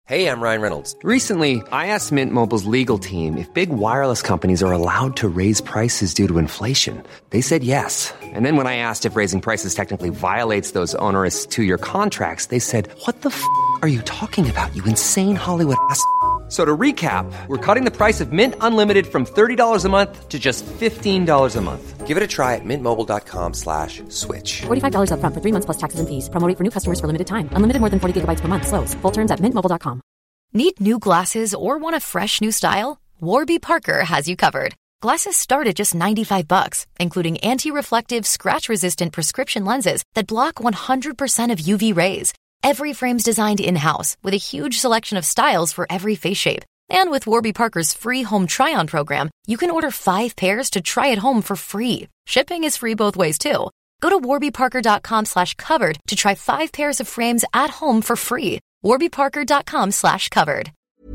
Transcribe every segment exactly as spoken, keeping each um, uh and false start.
Hey, I'm Ryan Reynolds. Recently, I asked Mint Mobile's legal team if big wireless companies are allowed to raise prices due to inflation. They said yes. And then when I asked if raising prices technically violates those onerous two-year contracts, they said, "What the f*** are you talking about, you insane Hollywood ass?" So to recap, we're cutting the price of Mint Unlimited from thirty dollars a month to just fifteen dollars a month. Give it a try at mintmobile.com slash switch. forty-five dollars up front for three months plus taxes and fees. Promo rate for new customers for limited time. Unlimited more than forty gigabytes per month. Slows full terms at mint mobile dot com. Need new glasses or want a fresh new style? Warby Parker has you covered. Glasses start at just ninety-five bucks, including anti-reflective, scratch-resistant prescription lenses that block one hundred percent of U V rays. Every frame's designed in-house with a huge selection of styles for every face shape. And with Warby Parker's free home try-on program, you can order five pairs to try at home for free. Shipping is free both ways, too. Go to warbyparker.com slash covered to try five pairs of frames at home for free. warbyparker.com slash covered.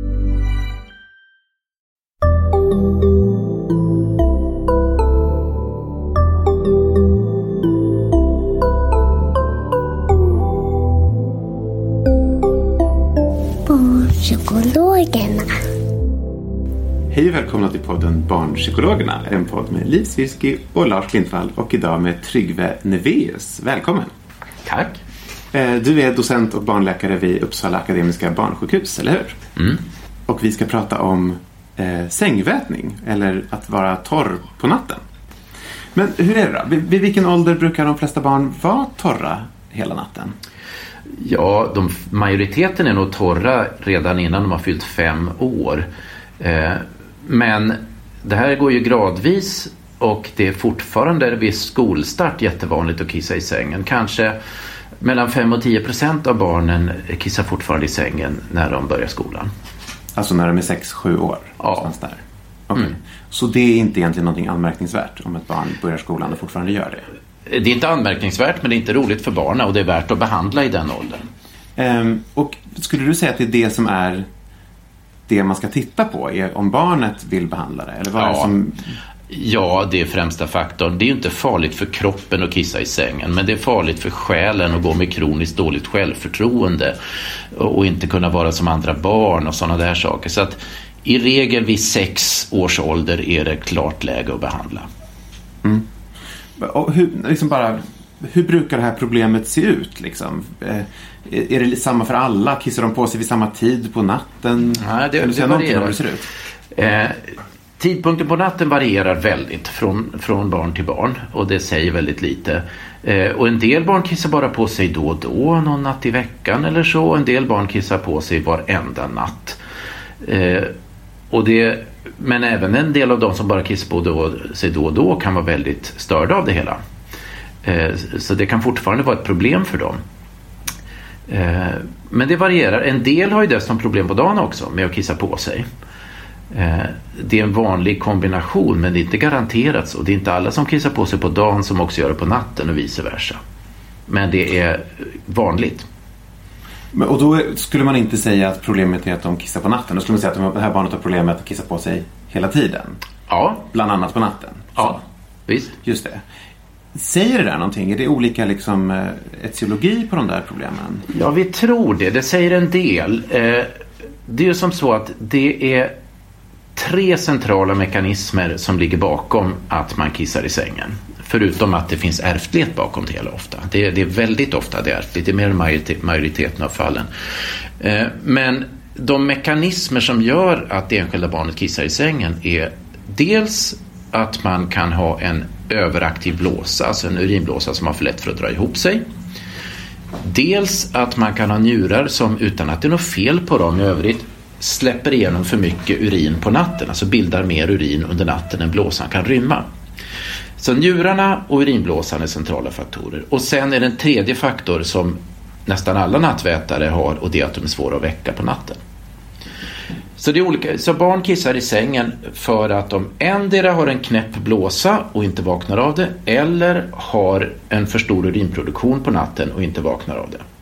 Barnpsykologerna. Hej och välkomna till podden Barnpsykologerna, en podd med Liv Svirsky och Lars Klintwall och idag med Tryggve Neveus. Välkommen. Tack. Du är docent och barnläkare vid Uppsala Akademiska barnsjukhus, eller hur? Mm. Och vi ska prata om eh, sängvätning, eller att vara torr på natten. Men hur är det då? Vid, vid vilken ålder brukar de flesta barn vara torra hela natten? Ja, de, majoriteten är nog torra redan innan de har fyllt fem år. Eh, men det här går ju gradvis och det är fortfarande vid skolstart jättevanligt att kissa i sängen. Kanske mellan fem och tio procent av barnen kissar fortfarande i sängen när de börjar skolan. Alltså när de är sex sju år? Ja. Där. Okay. Mm. Så det är inte egentligen någonting anmärkningsvärt om ett barn börjar skolan och fortfarande gör det? Det är inte anmärkningsvärt, men det är inte roligt för barnen och det är värt att behandla i den åldern. Um, och skulle du säga att det är det som är det man ska titta på? Är om barnet vill behandla det? Eller vad ja. är det som... Ja, det är främsta faktorn. Det är ju inte farligt för kroppen att kissa i sängen, men det är farligt för själen att gå med kroniskt dåligt självförtroende och inte kunna vara som andra barn och sådana där saker. Så att i regel vid sex års ålder är det klart läge att behandla. Mm. Och hur, liksom bara, hur brukar det här problemet se ut? Liksom? Eh, är det samma för alla? Kissar de på sig vid samma tid på natten? Nej, det, det varierar. Hur det ser ut? Eh, tidpunkten på natten varierar väldigt från, från barn till barn och det säger väldigt lite. Eh, och en del barn kissar bara på sig då och då, någon natt i veckan eller så. En del barn kissar på sig varenda natt. Eh, och det... Men även en del av de som bara kissar på då, sig då och då kan vara väldigt störda av det hela. Eh, så det kan fortfarande vara ett problem för dem. Eh, men det varierar. En del har ju dessutom problem på dagen också med att kissa på sig. Eh, det är en vanlig kombination, men det är inte garanterat. Och det är inte alla som kissar på sig på dagen som också gör det på natten och vice versa. Men det är vanligt. Och då skulle man inte säga att problemet är att de kissar på natten. Då skulle man säga att det här barnet har problemet att kissa på sig hela tiden. Ja. Bland annat på natten. Ja, så. Visst. Just det. Säger det där någonting? Är det olika liksom, etiologi på de där problemen? Ja, vi tror det. Det säger en del. Det är ju som så att det är tre centrala mekanismer som ligger bakom att man kissar i sängen. Förutom att det finns ärftlighet bakom det hela ofta. Det är, det är väldigt ofta det är ärftligt. Det är mer än majoritet, majoriteten av fallen. Eh, men de mekanismer som gör att det enskilda barnet kissar i sängen är dels att man kan ha en överaktiv blåsa, alltså en urinblåsa som har för lätt för att dra ihop sig. Dels att man kan ha njurar som utan att det är något fel på dem i övrigt släpper igenom för mycket urin på natten. Alltså bildar mer urin under natten än blåsan kan rymma. Så njurarna och urinblåsan är centrala faktorer. Och sen är det en tredje faktor som nästan alla nattvätare har, och det är att de är svåra att väcka på natten. Så, det är olika. Så barn kissar i sängen för att de endera har en knäpp blåsa och inte vaknar av det, eller har en för stor urinproduktion på natten och inte vaknar av det.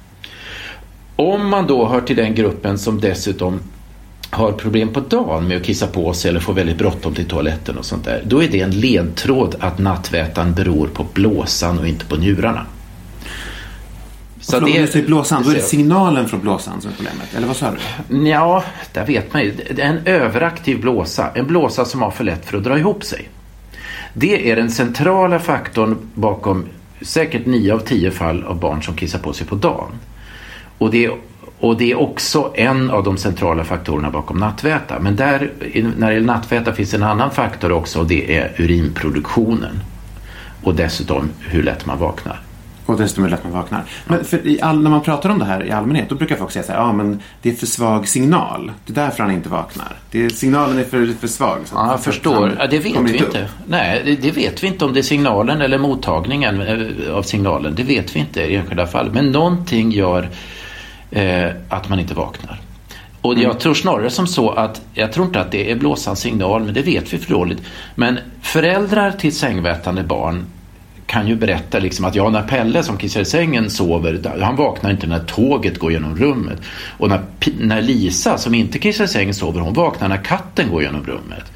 Om man då hör till den gruppen som dessutom har problem på dagen med att kissa på sig eller får väldigt bråttom till toaletten och sånt där, då är det en ledtråd att nattvätan beror på blåsan och inte på njurarna. Så det är blåsan, då är det signalen från blåsan som är problemet, eller vad sa du? Ja, där vet man ju. Det är en överaktiv blåsa, en blåsa som har för lätt för att dra ihop sig. Det är den centrala faktorn bakom säkert nio av tio fall av barn som kissar på sig på dagen. Och det är, och det är också en av de centrala faktorerna bakom nattväta. Men där, när det gäller nattväta finns en annan faktor också, och det är urinproduktionen. Och dessutom hur lätt man vaknar. Och dessutom hur lätt man vaknar. Men för i all, när man pratar om det här i allmänhet, då brukar folk säga så här, ja men det är för svag signal. Det är därför han inte vaknar. Det är, signalen är för, för svag. Så ja, jag förstår. Ja, det vet vi inte. Upp. Nej, det, det vet vi inte om det är signalen eller mottagningen av signalen. Det vet vi inte i enskilda fall. Men någonting gör eh, att man inte vaknar. Och jag mm. tror snarare som så att, jag tror inte att det är blåsans signal, men det vet vi för dåligt. Men föräldrar till sängvätande barn kan ju berätta liksom att ja, när Pelle som kissar i sängen sover, han vaknar inte när tåget går genom rummet. Och när, när Lisa som inte kissar i sängen sover, hon vaknar när katten går genom rummet.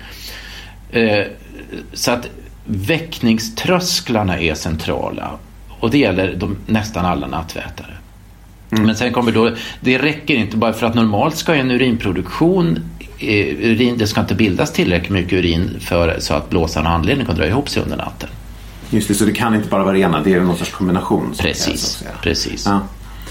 Eh, så att väckningströsklarna är centrala. Och det gäller de, nästan alla nattvätare. Mm. Men sen kommer då, det räcker inte bara för att normalt ska en urinproduktion, eh, urin, det ska inte bildas tillräckligt mycket urin för, så att blåsan har anledning att dra ihop sig under natten. Just det, så det kan inte bara vara rena, det är någon sorts kombination. Precis, precis. Ja.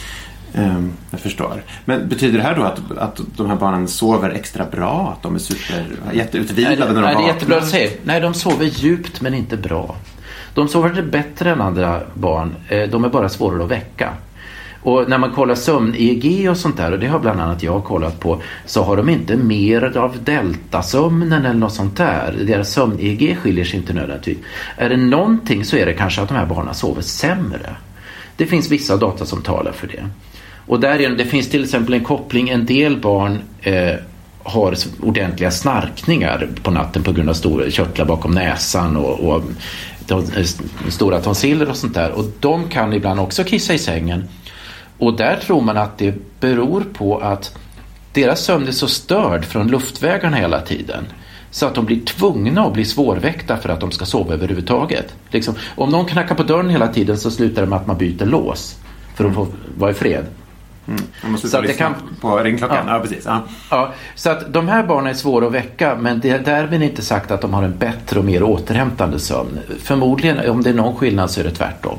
Um, jag förstår. Men betyder det här då att, att de här barnen sover extra bra? Att de är super, jätteutvilade när de vaknar? Nej, det är jättebra att säga. Nej, de sover djupt men inte bra. De sover bättre än andra barn. De är bara svårare att väcka. Och när man kollar sömn-E E G och sånt där, och det har bland annat jag kollat på, så har de inte mer av deltasömnen eller något sånt där. Deras sömn-E E G skiljer sig inte nödvändigtvis. Är det någonting så är det kanske att de här barnen sover sämre. Det finns vissa data som talar för det. Och därigenom, det finns till exempel en koppling, en del barn eh, har ordentliga snarkningar på natten på grund av stora körtlar bakom näsan och, och de, stora tonsiller och sånt där. Och de kan ibland också kissa i sängen. Och där tror man att det beror på att deras sömn är så störd från luftvägarna hela tiden, så att de blir tvungna att bli svårväckta för att de ska sova överhuvudtaget. Liksom, om någon knackar på dörren hela tiden så slutar det med att man byter lås för att få vara i fred. Mm. Man måste så att det kan på ringklockan. Ja. Ja, precis. Ja. Ja, så att de här barnen är svåra att väcka, men det är därmed inte sagt att de har en bättre och mer återhämtande sömn. Förmodligen, om det är någon skillnad, så är det tvärtom.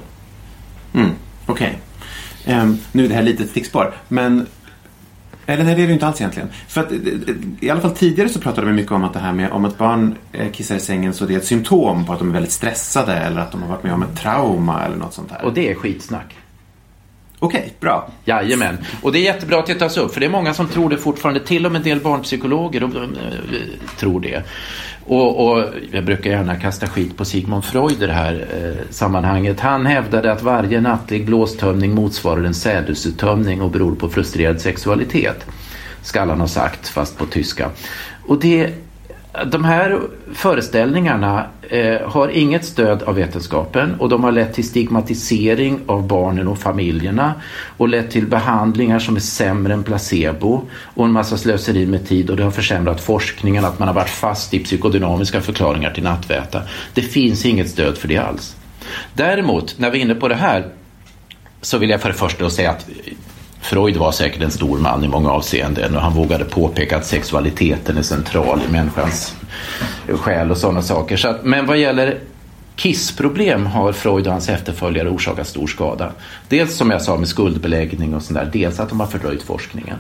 Mm. Okej. Okay. Um, nu är det här lite stickspår, men eller nej, det är det inte alls egentligen. För att, i alla fall tidigare så pratade vi mycket om att det här med om att barn kissar i sängen, så det är ett symptom på att de är väldigt stressade eller att de har varit med om ett trauma eller något sånt här. Och det är skitsnack. Okej, okay, bra. Jajamän. Och det är jättebra att det tas upp, för det är många som tror det fortfarande, till och med en del barnpsykologer de, de, de, tror det. Och, och jag brukar gärna kasta skit på Sigmund Freud i det här eh, sammanhanget. Han hävdade att varje nattlig blåstömning motsvarar en sädesuttömning och beror på frustrerad sexualitet. Ska han ha sagt, fast på tyska. Och det, de här föreställningarna eh, har inget stöd av vetenskapen, och de har lett till stigmatisering av barnen och familjerna och lett till behandlingar som är sämre än placebo och en massa slöseri med tid, och det har försämrat forskningen, att man har varit fast i psykodynamiska förklaringar till nattväta. Det finns inget stöd för det alls. Däremot, när vi är inne på det här, så vill jag för det första säga att Freud var säkert en stor man i många avseenden, och han vågade påpeka att sexualiteten är central i människans själ och sådana saker. Så att, men vad gäller kissproblem har Freud och hans efterföljare orsakat stor skada. Dels som jag sa med skuldbeläggning och sådär, dels att de har fördröjt forskningen.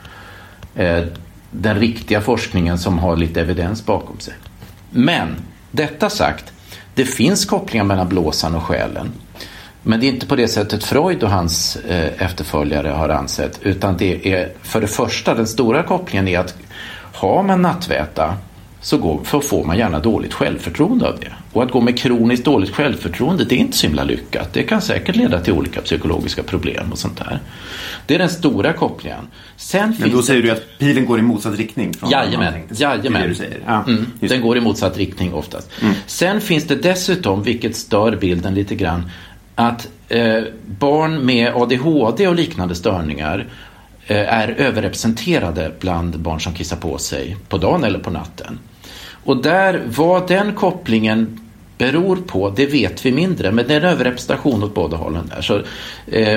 Eh, den riktiga forskningen som har lite evidens bakom sig. Men, detta sagt, det finns kopplingar mellan blåsan och själen. Men det är inte på det sättet Freud och hans eh, efterföljare har ansett, utan det är för det första, den stora kopplingen är att har man nattväta så, går, så får man gärna dåligt självförtroende av det. Och att gå med kroniskt dåligt självförtroende, det är inte så himla lyckat. Det kan säkert leda till olika psykologiska problem och sånt där. Det är den stora kopplingen. Sen Men då säger det... du att pilen går i motsatt riktning? Från jajamän, jajamän. Det du säger. Ja, mm, den går i motsatt riktning oftast. Mm. Sen finns det dessutom, vilket stör bilden lite grann, att eh, barn med A D H D och liknande störningar eh, är överrepresenterade bland barn som kissar på sig på dagen eller på natten. Och där, vad den kopplingen beror på, det vet vi mindre, men det är en överrepresentation åt båda hållen där. Så, eh,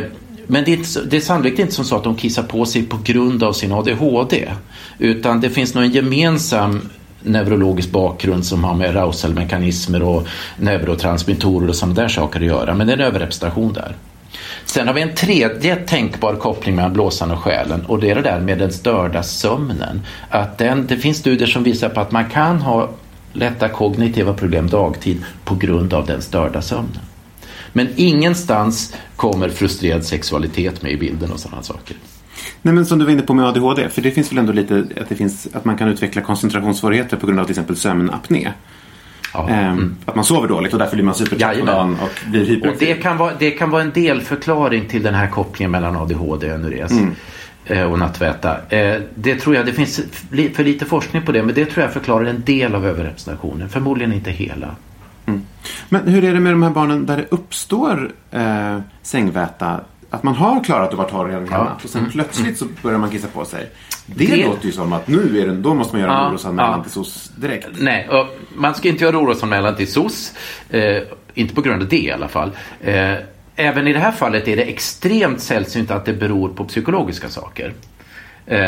Men det är, inte, det är sannolikt inte som så att de kissar på sig på grund av sin A D H D. Utan det finns nog en gemensam neurologisk bakgrund som har med arousal-mekanismer och neurotransmittorer och sådana där saker att göra. Men det är en överrepresentation där. Sen har vi en tredje tänkbar koppling mellan blåsan och själen, och det är det där med den störda sömnen. Att den, det finns studier som visar på att man kan ha lätta kognitiva problem dagtid på grund av den störda sömnen. Men ingenstans kommer frustrerad sexualitet med i bilden och sådana saker. Nej, men som du var inne på med A D H D, för det finns väl ändå lite att, det finns, att man kan utveckla koncentrationssvårigheter på grund av till exempel sömnapné. Ja. Ehm, Mm. Att man sover dåligt och därför blir man supertrött på dagen och blir hyperaktiv. Och det kan vara, det kan vara en delförklaring till den här kopplingen mellan A D H D och enures mm. eh, och nattväta. Eh, det tror jag, det finns för lite forskning på det, men det tror jag förklarar en del av överrepresentationen, förmodligen inte hela. Mm. Men hur är det med de här barnen där det uppstår eh, sängväta? Att man har klarat att vara torr redan hela Ja. natt och sen Mm. plötsligt så börjar man kissa på sig. Det, Det- låter ju som att nu är det, då måste man göra en Ja, orosanmälan ja. till S O S direkt. Nej, och man ska inte göra orosanmälan till S O S. Eh, inte på grund av det i alla fall. Eh, även i det här fallet är det extremt sällsynt att det beror på psykologiska saker. Eh,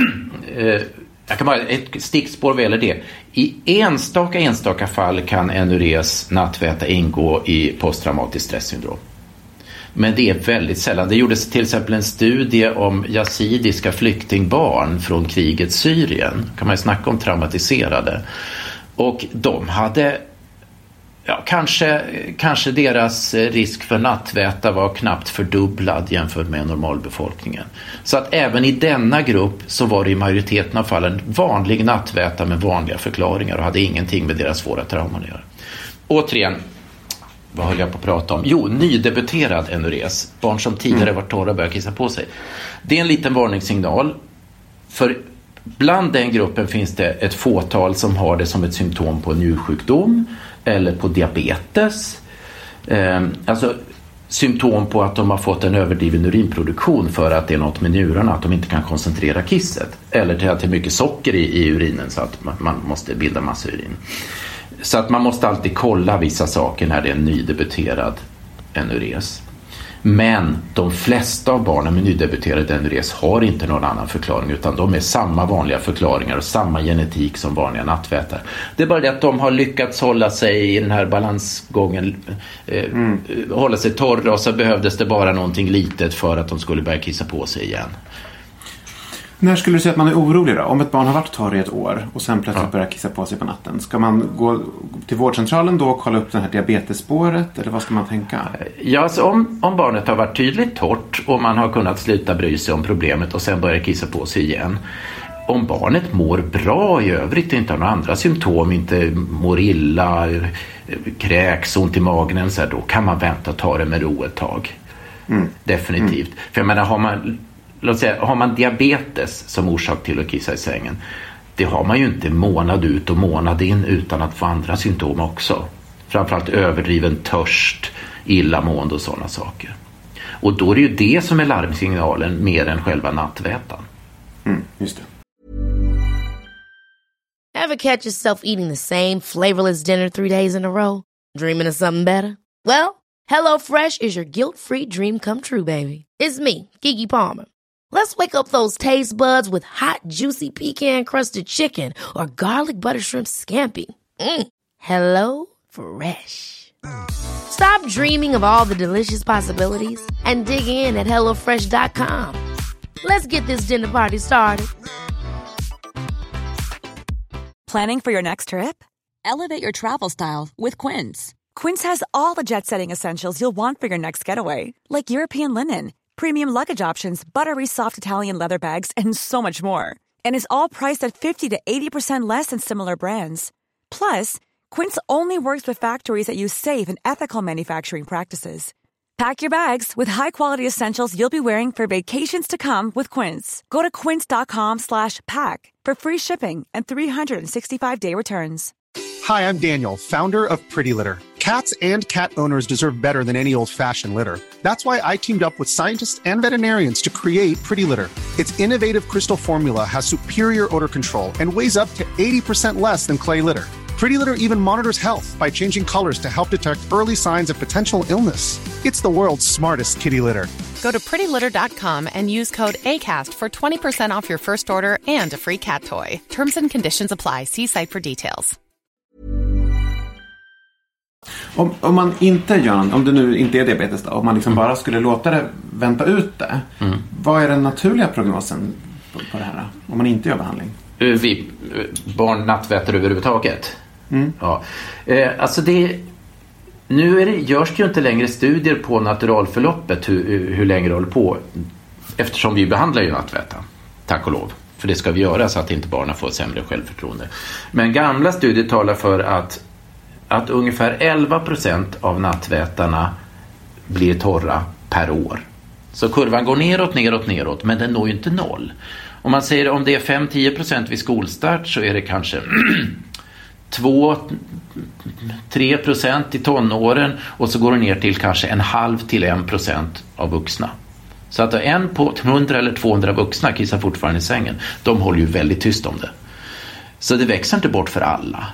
eh, jag kan bara ett stickspår vad gäller det. I enstaka enstaka fall kan enures nattväta ingå i posttraumatiskt stresssyndrom. Men det är väldigt sällan. Det gjordes till exempel en studie om yazidiska flyktingbarn från krigets Syrien. Kan man ju snacka om traumatiserade. Och de hade, ja, kanske, kanske deras risk för nattväta var knappt fördubblad jämfört med normalbefolkningen. Så att även i denna grupp så var det i majoriteten av fallen vanlig nattväta med vanliga förklaringar och hade ingenting med deras svåra trauman att göra. Återigen, vad höll jag på att prata om? Jo, nydebuterad enures. Barn som tidigare var torra börjar kissa på sig. Det är en liten varningssignal. För bland den gruppen finns det ett fåtal som har det som ett symptom på en njursjukdom eller på diabetes. Eh, alltså symptom på att de har fått en överdriven urinproduktion för att det är något med njurarna, att de inte kan koncentrera kisset. Eller till att det är mycket socker i, i urinen så att man, man måste bilda massa urin. Så att man måste alltid kolla vissa saker när det är en nydebuterad enures. Men de flesta av barnen med nydebuterad enures har inte någon annan förklaring, utan de är samma vanliga förklaringar och samma genetik som vanliga nattvätare. Det är bara det att de har lyckats hålla sig i den här balansgången, eh, mm. hålla sig torra, och så behövdes det bara någonting litet för att de skulle börja kissa på sig igen. När skulle du säga att man är orolig då? Om ett barn har varit torr i ett år och sen plötsligt Ja. börjar kissa på sig på natten. Ska man gå till vårdcentralen då och kolla upp det här diabetesspåret? Eller vad ska man tänka? Ja, alltså om, om barnet har varit tydligt torrt och man har kunnat sluta bry sig om problemet och sen börja kissa på sig igen. Om barnet mår bra i övrigt, inte har några andra symptom, inte mår illa, kräks, ont i magen, så här, då kan man vänta och ta det med ro ett tag. Mm. Definitivt. Mm. För jag menar, har man... Låt säga, har man diabetes som orsak till att kissa i sängen, det har man ju inte månad ut och månad in utan att få andra symptom också. Framförallt överdriven törst, illamående och sådana saker. Och då är det ju det som är larmsignalen mer än själva nattvätan. Mm, just det. Ever catch yourself eating the same flavorless dinner three days in a row? Dreaming of something better? Well, HelloFresh is your guilt-free dream come true, baby. It's me, Keke Palmer. Let's wake up those taste buds with hot, juicy pecan-crusted chicken or garlic butter shrimp scampi. Mm. Hello Fresh. Stop dreaming of all the delicious possibilities and dig in at hello fresh dot com. Let's get this dinner party started. Planning for your next trip? Elevate your travel style with Quince. Quince has all the jet-setting essentials you'll want for your next getaway, like European linen, premium luggage options, buttery soft Italian leather bags, and so much more. And is all priced at fifty to eighty percent less than similar brands. Plus, Quince only works with factories that use safe and ethical manufacturing practices. Pack your bags with high-quality essentials you'll be wearing for vacations to come with Quince. Go to quince.com slash pack for free shipping and three sixty-five day returns. Hi, I'm Daniel, founder of Pretty Litter. Cats and cat owners deserve better than any old-fashioned litter. That's why I teamed up with scientists and veterinarians to create Pretty Litter. Its innovative crystal formula has superior odor control and weighs up to eighty percent less than clay litter. Pretty Litter even monitors health by changing colors to help detect early signs of potential illness. It's the world's smartest kitty litter. Go to pretty litter dot com and use code ACAST for twenty percent off your first order and a free cat toy. Terms and conditions apply. See site for details. Om, om man inte gör, om det nu inte är diabetes då, om man liksom mm. bara skulle låta det vänta ut det, mm. vad är den naturliga prognosen på, på det här om man inte gör behandling? Vi barn nattväter överhuvudtaget. Mm. Ja. Eh, alltså det nu är det, görs det ju inte längre studier på naturalförloppet hur, hur länge det håller på, eftersom vi behandlar ju nattväta, tack och lov. För det ska vi göra så att inte barnen får sämre självförtroende. Men gamla studier talar för att att ungefär elva procent av nattvätarna blir torra per år. Så kurvan går neråt, neråt, neråt, men den når ju inte noll. Om man säger om det är fem till tio procent vid skolstart så är det kanske två till tre procent i tonåren och så går det ner till kanske en halv till en procent av vuxna. Så att en på hundra eller tvåhundra vuxna kissar fortfarande i sängen. De håller ju väldigt tyst om det. Så det växer inte bort för alla.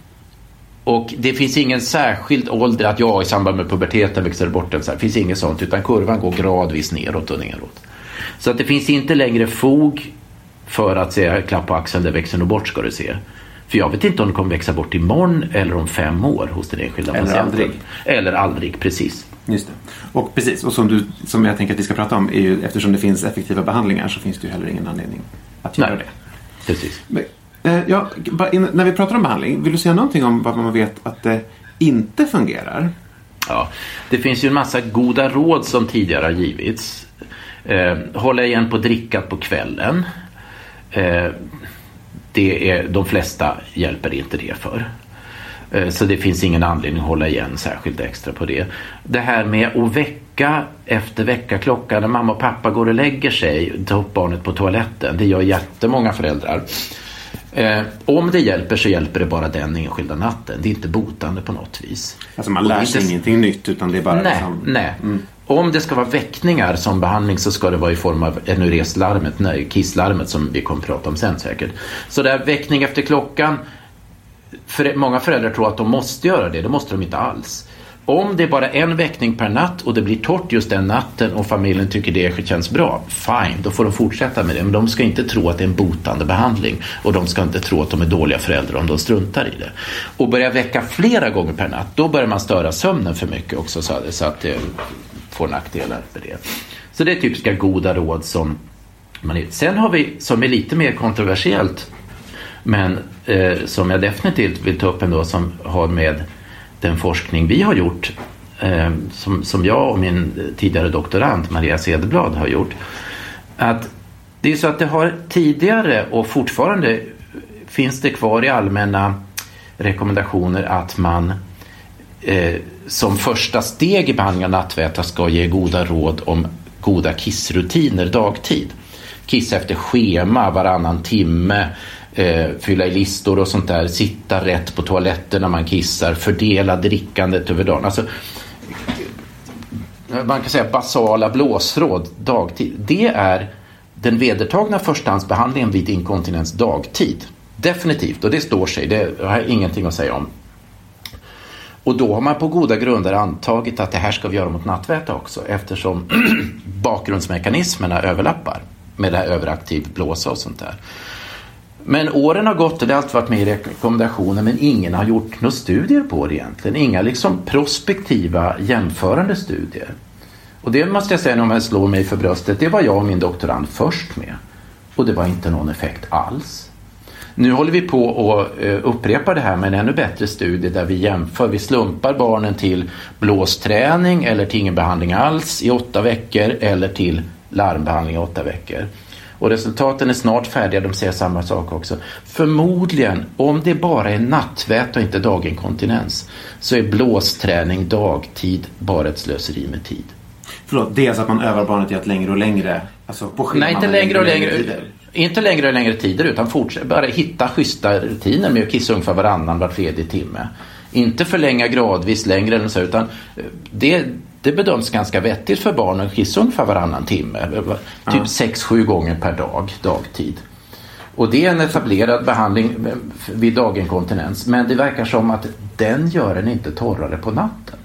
Och det finns ingen särskild ålder att jag i samband med puberteten växer bort den. Det finns inget sånt, utan kurvan går gradvis neråt och neråt. Så att det finns inte längre fog för att säga klapp på axeln, det växer nog bort ska du se. För jag vet inte om det kommer växa bort imorgon eller om fem år hos den enskilda patienten. Eller aldrig. Eller aldrig, precis. Just det. Och precis, och som, du, som jag tänker att vi ska prata om är ju, eftersom det finns effektiva behandlingar så finns det ju heller ingen anledning att göra Nej. det. Precis. Men, Ja, när vi pratar om behandling, vill du säga någonting om vad man vet att det inte fungerar? Ja, det finns ju en massa goda råd som tidigare har givits. Eh, hålla igen på drickat på kvällen. Eh, det är, de flesta hjälper inte det för. Eh, så det finns ingen anledning att hålla igen särskilt extra på det. Det här med att väcka efter veckaklockan när mamma och pappa går och lägger sig, ta upp barnet på toaletten. Det gör jättemånga föräldrar. Eh, om det hjälper så hjälper det bara den enskilda natten. Det är inte botande på något vis. Alltså man lär sig inte... ingenting nytt utan det är bara nej, liksom... nej. Mm. Om det ska vara väckningar som behandling så ska det vara i form av enureslarmet, nej, kisslarmet som vi kommer att prata om sen säkert. Så där väckning efter klockan, för många föräldrar tror att de måste göra det, det måste de inte alls. Om det är bara en väckning per natt och det blir torrt just den natten och familjen tycker det känns bra, fine, då får de fortsätta med det. Men de ska inte tro att det är en botande behandling och de ska inte tro att de är dåliga föräldrar om de struntar i det. Och börja väcka flera gånger per natt, då börjar man störa sömnen för mycket också så att det får nackdelar för det. Så det är typiska goda råd som man är. Sen har vi, som är lite mer kontroversiellt, men eh, som jag definitivt vill ta upp ändå, som har med den forskning vi har gjort, eh, som, som jag och min tidigare doktorand Maria Cederblad har gjort, att det är så att det har tidigare och fortfarande finns det kvar i allmänna rekommendationer att man eh, som första steg i behandling av nattväta ska ge goda råd om goda kissrutiner dagtid. Kissa efter schema varannan timme, Eh, fylla i listor och sånt där, sitta rätt på toaletten när man kissar, fördela drickandet över dagen. Alltså, man kan säga basala blåsråd dagtid. Det är den vedertagna förstahandsbehandlingen vid inkontinens dagtid. Definitivt, och det står sig, det har jag ingenting att säga om. Och då har man på goda grunder antagit att det här ska vi göra mot nattväta också, eftersom bakgrundsmekanismerna överlappar med det här överaktiv blåsa och sånt där. Men åren har gått och det har alltid varit med i rekommendationer, men ingen har gjort några studier på det egentligen. Inga liksom prospektiva jämförande studier. Och det måste jag säga, när man slår mig för bröstet, det var jag och min doktorand först med. Och det var inte någon effekt alls. Nu håller vi på att upprepa det här med en ännu bättre studie där vi jämför, vi slumpar barnen till blåsträning eller till ingen behandling alls i åtta veckor eller till larmbehandling i åtta veckor. Och resultaten är snart färdiga, de säger samma sak också. Förmodligen, om det bara är nattvät och inte daginkontinens, så är blåsträning dagtid bara ett slöseri med tid. Förlåt, det är alltså att man övar barnet i att längre och längre, alltså på scheman. Nej, inte längre och längre, längre inte längre och längre tider, utan fortsätta bara hitta schyssta rutiner med att kissa ungefär varannan var tredje timme. Inte förlänga gradvis längre eller så, utan det Det bedöms ganska vettigt för barnen att kissa ungefär varannan timme. Typ ja. sex sju gånger per dag, dagtid. Och det är en etablerad behandling vid daginkontinens, men det verkar som att den gör en inte torrare på natten.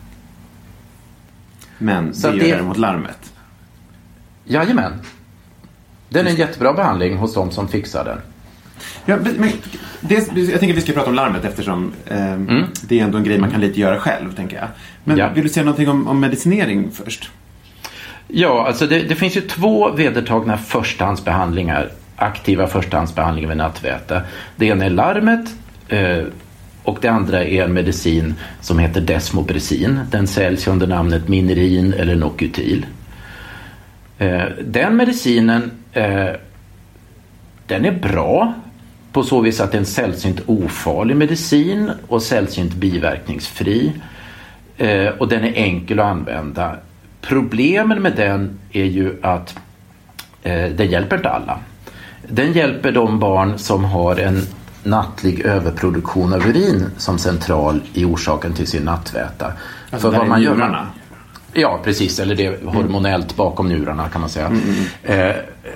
Men det gör det... däremot larmet? Jajamän. Den är en jättebra behandling hos de som fixar den. Ja, men det, jag tänker att vi ska prata om larmet eftersom eh, mm. det är ändå en grej man kan lite göra själv, tänker jag. Men ja. Vill du säga någonting om, om medicinering först? Ja, alltså det, det finns ju två vedertagna förstahandsbehandlingar, aktiva förstahandsbehandlingar vid nattväte. Det ena är larmet eh, och det andra är en medicin som heter Desmopressin. Den säljs under namnet Minerin eller Nocutil. Eh, den medicinen eh, den är bra på så vis att det är en sällsynt ofarlig medicin och sällsynt biverkningsfri. Eh, och den är enkel att använda. Problemen med den är ju att eh, den hjälper inte alla. Den hjälper de barn som har en nattlig överproduktion av urin som central i orsaken till sin nattväta. Alltså för vad man gör man, Ja, precis. Eller det är hormonellt bakom njurarna kan man säga. Mm, mm. Eh,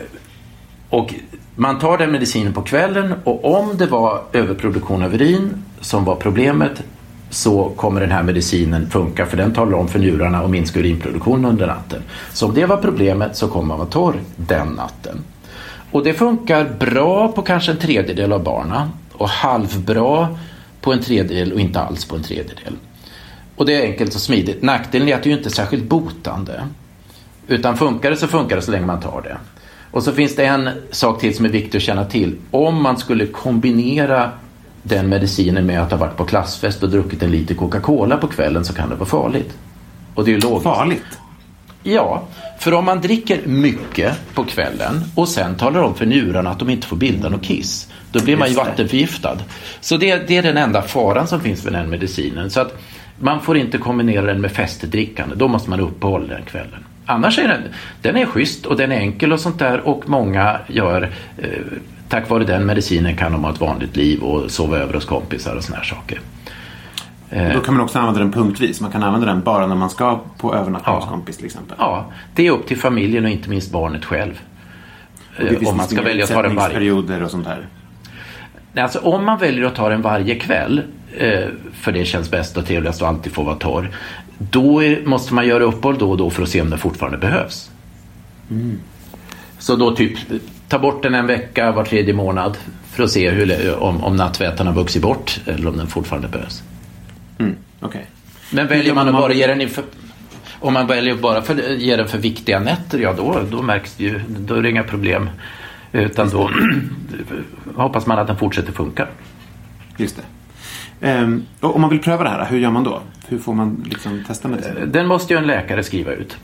och man tar den medicinen på kvällen och om det var överproduktion av urin som var problemet så kommer den här medicinen funka för den talar om för njurarna och minskar urinproduktionen under natten. Så om det var problemet så kommer man vara torr den natten. Och det funkar bra på kanske en tredjedel av barnen och halvbra på en tredjedel och inte alls på en tredjedel. Och det är enkelt och smidigt. Nackdelen är att det ju inte är särskilt botande. Utan funkar det så funkar det så länge man tar det. Och så finns det en sak till som är viktig att känna till. Om man skulle kombinera den medicinen med att ha varit på klassfest och druckit en liter Coca-Cola på kvällen så kan det vara farligt. Och det är ju logiskt. Farligt? Ja, för om man dricker mycket på kvällen och sen talar om för njurarna att de inte får bilda något kiss, då blir man ju vattenförgiftad. Så det, det är den enda faran som finns med den medicinen. Så att man får inte kombinera den med festdrickande. Då måste man uppehålla den kvällen. Annars är den, den är schysst och den är enkel och sånt där. Och många gör, eh, tack vare den medicinen kan de ha ett vanligt liv och sova över hos kompisar och såna här saker. Eh, Då kan man också använda den punktvis. Man kan använda den bara när man ska på övernattning hos kompis till exempel. Ja, det är upp till familjen och inte minst barnet själv. Och det finns om man ska välja att ta den varje perioder och sånt här. Alltså om man väljer att ta den varje kväll, för det känns bäst och trevligast och alltid får vara torr, då måste man göra uppehåll då och då för att se om den fortfarande behövs. Mm. Så då typ ta bort den en vecka var tredje månad för att se hur, om, om nattvätan har vuxit bort eller om den fortfarande behövs. Mm. Okay. Men väljer man att bara ge den inför, om man väljer bara för ge den för viktiga nätter, ja då, då märks det ju, då är det inga problem. Utan då hoppas man att den fortsätter funka. Just det. Um, och om man vill pröva det här, hur gör man då? Hur får man liksom testa medicinen? Den måste ju en läkare skriva ut.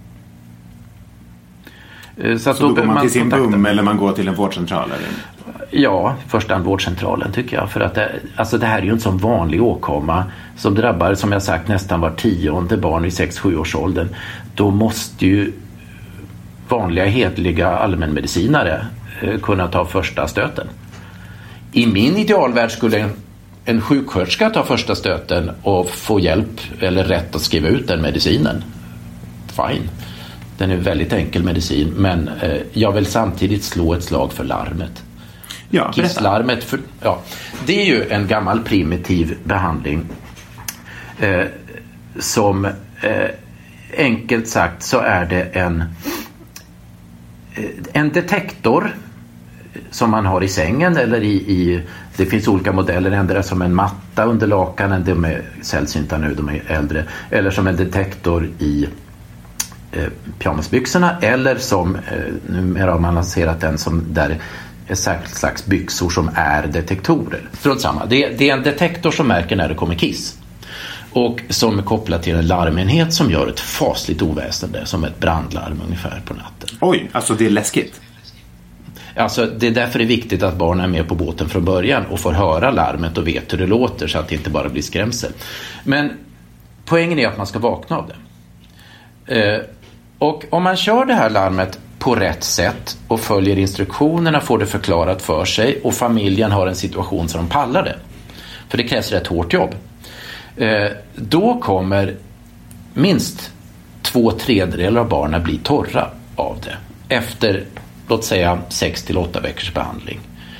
Så, att så då, då går man, man till sin B U M eller man går till en vårdcentral? Eller? Ja, första vårdcentralen tycker jag. För att det, alltså det här är ju en sån vanlig åkomma som drabbar, som jag sagt, nästan var tionde barn i sex sju års åldern. Då måste ju vanliga hedliga allmänmedicinare kunna ta första stöten. I min idealvärld skulle en, en sjuksköterska ta första stöten och få hjälp eller rätt att skriva ut den medicinen. Fine. Den är väldigt enkel medicin, men eh, jag vill samtidigt slå ett slag för larmet. Ja, Kisslarmet, för, ja, det är ju en gammal primitiv behandling eh, som eh, enkelt sagt så är det en en detektor som man har i sängen eller i, i det finns olika modeller, ändra som en matta under lakanen, de är sällsynta nu, de är äldre, eller som en detektor i eh, pyjamasbyxorna, eller som eh, numera har man lanserat den som där är särskilt slags byxor som är detektorer. Strunt samma, det, det är en detektor som märker när det kommer kiss och som är kopplad till en larmenhet som gör ett fasligt oväsende, som ett brandlarm ungefär på natten. Oj, alltså det är läskigt. Alltså det är därför det är viktigt att barnen är med på båten från början och får höra larmet och vet hur det låter så att det inte bara blir skrämsel. Men poängen är att man ska vakna av det. Eh, och om man kör det här larmet på rätt sätt och följer instruktionerna, får det förklarat för sig och familjen har en situation så de pallar det. För det krävs rätt hårt jobb. Eh, då kommer minst två tredjedelar av barnen bli torra av det efter, låt säga, sex till åtta veckors behandling.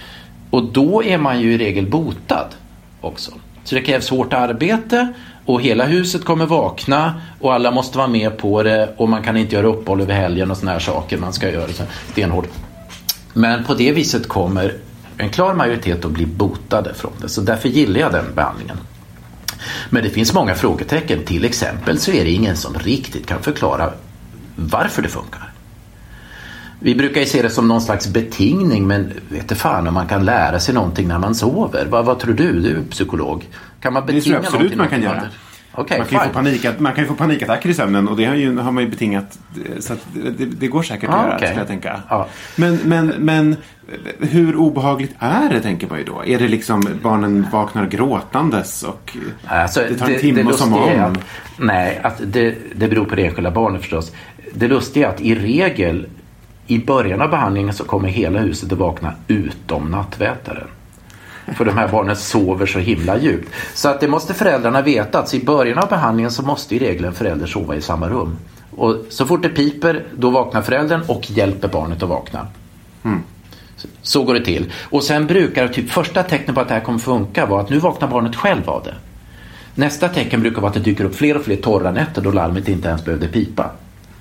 Och då är man ju i regel botad också. Så det krävs hårt arbete och hela huset kommer vakna och alla måste vara med på det och man kan inte göra uppehåll över helgen och såna här saker man ska göra så stenhårt. Men på det viset kommer en klar majoritet att bli botade från det. Så därför gillar jag den behandlingen. Men det finns många frågetecken. Till exempel så är det ingen som riktigt kan förklara varför det funkar. Vi brukar ju se det som någon slags betingning, men vet du fan om man kan lära sig någonting när man sover. Vad, vad tror du? Du är psykolog. Kan man betinga det tror jag absolut man kan göra. Okay, man, kan ju få panik, man kan ju få panikattacker i sömnen och det har, ju, har man ju betingat så att det, det går säkert att ah, göra, okay. Skulle jag tänka. Ah. Men, men, men hur obehagligt är det, tänker man ju då? Är det liksom barnen vaknar gråtandes och alltså, det tar en timme som om? Att, nej, att det, det beror på det enskilda barnet förstås. Det lustiga är att i regel i början av behandlingen så kommer hela huset att vakna utom nattvätaren. För de här barnen sover så himla djupt. Så att det måste föräldrarna veta att i början av behandlingen så måste i regel en förälder sova i samma rum. Och så fort det piper, då vaknar föräldern och hjälper barnet att vakna. Mm. Så, så går det till. Och sen brukar typ första tecknet på att det här kommer funka vara att nu vaknar barnet själv av det. Nästa tecken brukar vara att det dyker upp fler och fler torra nätter då larmet inte ens behövde pipa.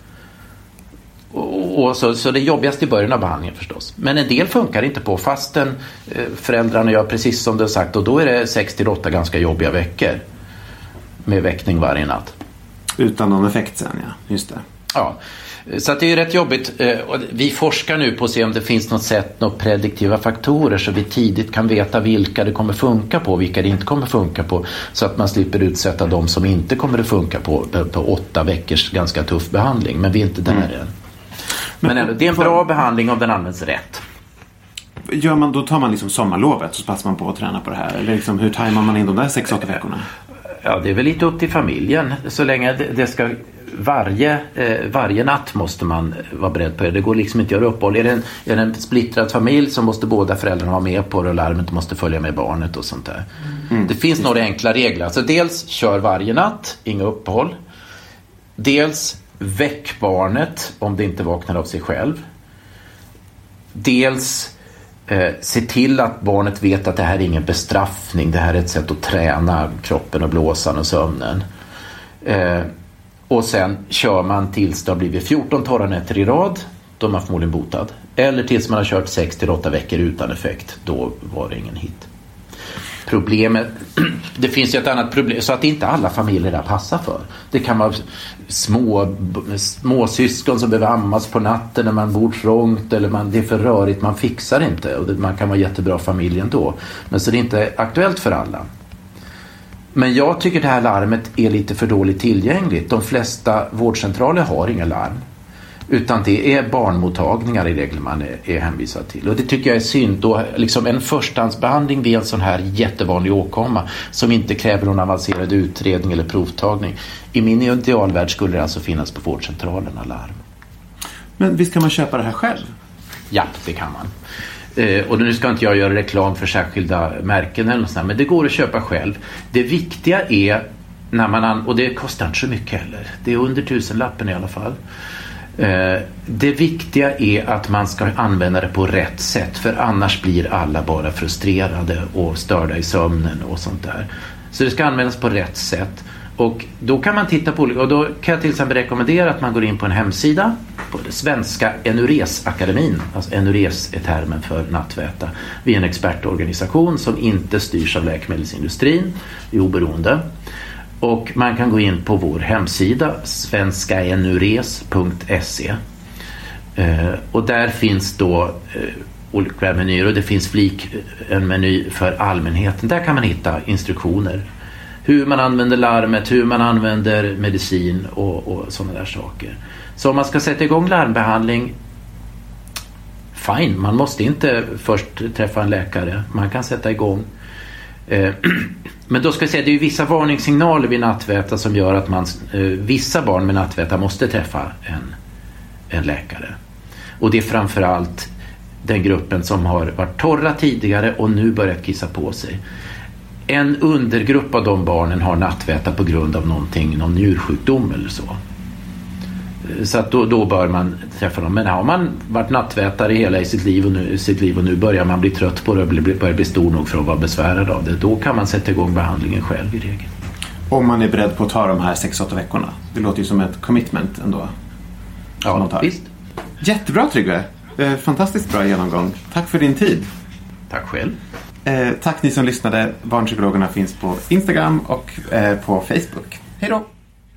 Och, och så, så det jobbigaste i början av behandlingen förstås. Men en del funkar inte på fastän eh, föräldrarna gör precis som du har sagt. Och då är det sex till åtta ganska jobbiga veckor med väckning varje natt. Utan någon effekt sen, ja. Just det. Ja, så att det är rätt jobbigt. Vi forskar nu på att se om det finns något sätt, några prediktiva faktorer så vi tidigt kan veta vilka det kommer funka på, vilka det inte kommer funka på, så att man slipper utsätta de som inte kommer att funka på, på åtta veckors ganska tuff behandling. Men vi är inte där mm. än. Men ändå, det är en bra behandling om den används rätt. Gör man, då tar man liksom sommarlovet så passar man på att träna på det här? Eller liksom, hur tajmar man in de där sex åtta veckorna? Ja, det är väl lite upp till familjen. Så länge det, det ska... Varje, eh, varje natt måste man vara beredd på det. Det går liksom inte att göra uppehåll. Är det en, är det en splittrad familj så måste båda föräldrarna vara med på det och larmet måste följa med barnet och sånt där. Mm. Det finns några enkla regler. Alltså dels kör varje natt, inga uppehåll. Dels väck barnet om det inte vaknar av sig själv. Dels eh, se till att barnet vet att det här är ingen bestraffning. Det här är ett sätt att träna kroppen och blåsan och sömnen. Eh, Och sen kör man tills det har blivit fjorton torra nätter i rad. Då är man förmodligen botad. Eller tills man har kört sex till åtta veckor utan effekt. Då var det ingen hit. Problemet, det finns ju ett annat problem. Så att inte alla familjer där passar för. Det kan vara små, små syskon som behöver ammas på natten när man bor trångt. Eller man, det är för rörigt, man fixar inte. Och det, man kan vara jättebra familj ändå. Men så det är inte aktuellt för alla. Men jag tycker det här larmet är lite för dåligt tillgängligt. De flesta vårdcentraler har inga larm. Utan det är barnmottagningar i regel man är, är hänvisad till. Och det tycker jag är synd. Då, liksom en förstahandsbehandling vid en sån här jättevanlig åkomma som inte kräver någon avancerad utredning eller provtagning. I min idealvärld skulle det alltså finnas på vårdcentralerna larm. Men visst kan man köpa det här själv? Ja, det kan man. Och nu ska inte jag göra reklam för särskilda märken eller något sånt, men det går att köpa själv. Det viktiga är när man, och det kostar inte så mycket heller, det är under tusenlappen i alla fall. Det viktiga är att man ska använda det på rätt sätt, för annars blir alla bara frustrerade och störda i sömnen och sånt där. Så det ska användas på rätt sätt. Och då kan man titta på, och då kan jag till exempel rekommendera att man går in på en hemsida på det svenska Enuresakademin. Alltså Enures är termen för nattväta. Vi är en expertorganisation som inte styrs av läkemedelsindustrin. Vi är oberoende. Och man kan gå in på vår hemsida svenska enures punkt se. Eh, och där finns då eh, olika menyer, och det finns flik, en meny för allmänheten. Där kan man hitta instruktioner. Hur man använder larmet, hur man använder medicin och, och sådana där saker. Så om man ska sätta igång larmbehandling, fine, man måste inte först träffa en läkare. Man kan sätta igång. Eh, men då ska jag säga, det är ju vissa varningssignaler vid nattväta som gör att man, eh, vissa barn med nattväta måste träffa en, en läkare. Och det är framförallt den gruppen som har varit torra tidigare och nu börjat kissa på sig. En undergrupp av de barnen har nattväta på grund av någonting, någon njursjukdom eller så. Så att då, då bör man träffa dem. Men har man varit nattvätare hela i sitt liv och nu, sitt liv och nu börjar man bli trött på det och börjar bli stor nog för att vara besvärad av det, då kan man sätta igång behandlingen själv i regel. Om man är beredd på att ta de här sex åtta veckorna. Det låter ju som ett commitment ändå. Ja, visst. Jättebra, Tryggve. Eh, fantastiskt bra genomgång. Tack för din tid. Tack själv. Eh, tack ni som lyssnade. Barnpsykologerna finns på Instagram och eh, på Facebook. Hej då!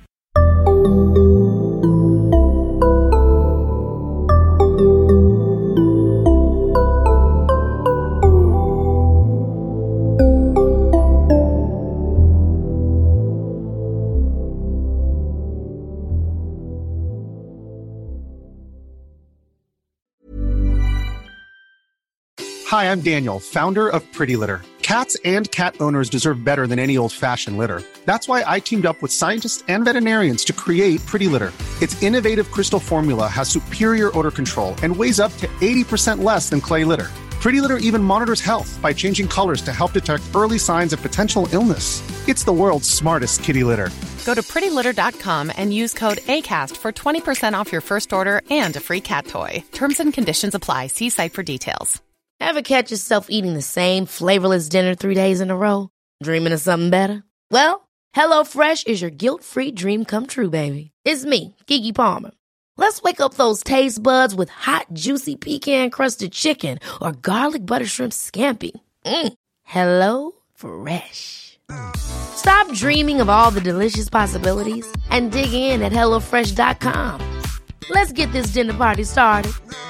Hi, I'm Daniel, founder of Pretty Litter. Cats and cat owners deserve better than any old-fashioned litter. That's why I teamed up with scientists and veterinarians to create Pretty Litter. Its innovative crystal formula has superior odor control and weighs up to eighty percent less than clay litter. Pretty Litter even monitors health by changing colors to help detect early signs of potential illness. It's the world's smartest kitty litter. Go to pretty litter dot com and use code ACAST for twenty percent off your first order and a free cat toy. Terms and conditions apply. See site for details. Ever catch yourself eating the same flavorless dinner three days in a row? Dreaming of something better? Well, HelloFresh is your guilt-free dream come true, baby. It's me, Keke Palmer. Let's wake up those taste buds with hot, juicy pecan-crusted chicken or garlic butter shrimp scampi. Mm. Hello Fresh. Stop dreaming of all the delicious possibilities and dig in at hello fresh dot com. Let's get this dinner party started.